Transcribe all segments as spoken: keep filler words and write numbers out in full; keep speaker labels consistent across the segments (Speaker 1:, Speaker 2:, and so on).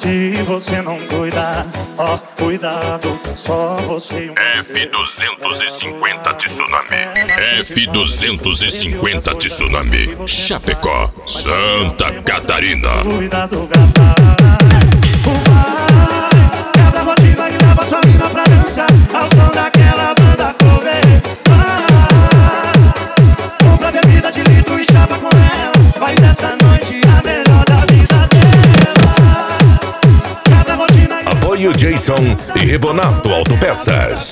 Speaker 1: Se você não cuidar, ó, cuidado, só você.
Speaker 2: F duzentos e cinquenta Tsunami. F duzentos e cinquenta Tsunami. Chapecó, Santa Catarina.
Speaker 1: Cuidado, gata. Vai, quebra a rotina e leva sua mina pra dança ao som daquela banda cover. Vai, compra bebida de litro e chapa com ela. Vai dessa noite a melhor da vida dela. Quebra a rotina e
Speaker 3: Apoio Jason e Rebonato Autopeças.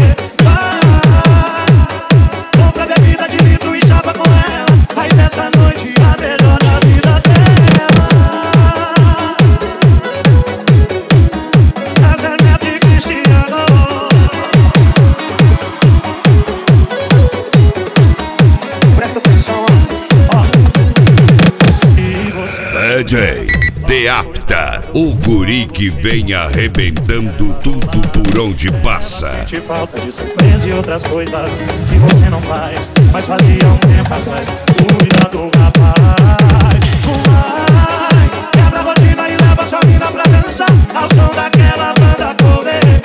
Speaker 1: compra bebida de litro e chapa com ela. Vai dessa noite a melhor da vida dela. Casamento de Cristiano. Presta atenção, ó. E você...
Speaker 3: D J Deapta, o guri que vem arrebentando tudo por onde passa.
Speaker 1: Sente falta de surpresa e outras coisas que você não faz, mas fazia um tempo atrás. Cuidado, rapaz. Vai, quebra a rotina e leva sua mina pra dançar ao som daquela banda cover.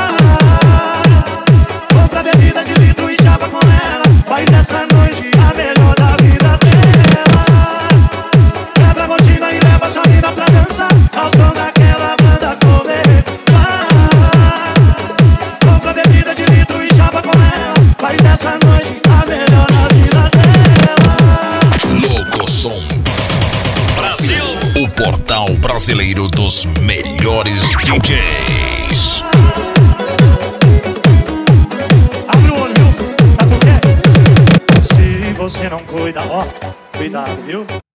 Speaker 1: Vai, compra bebida de litro e chapa com ela. Faz dessa noite a melhor da vida dela. Quebra a rotina e leva sua mina pra dançar ao som daquela banda cover. Vai, compra bebida de litro e chapa com ela. Faz dessa noite a melhor da vida dela.
Speaker 2: Louco Som Brasil, o portal brasileiro dos melhores D Js.
Speaker 1: Abre o olho, viu? Sabe por quê? Se você não cuida, ó, cuidado, viu?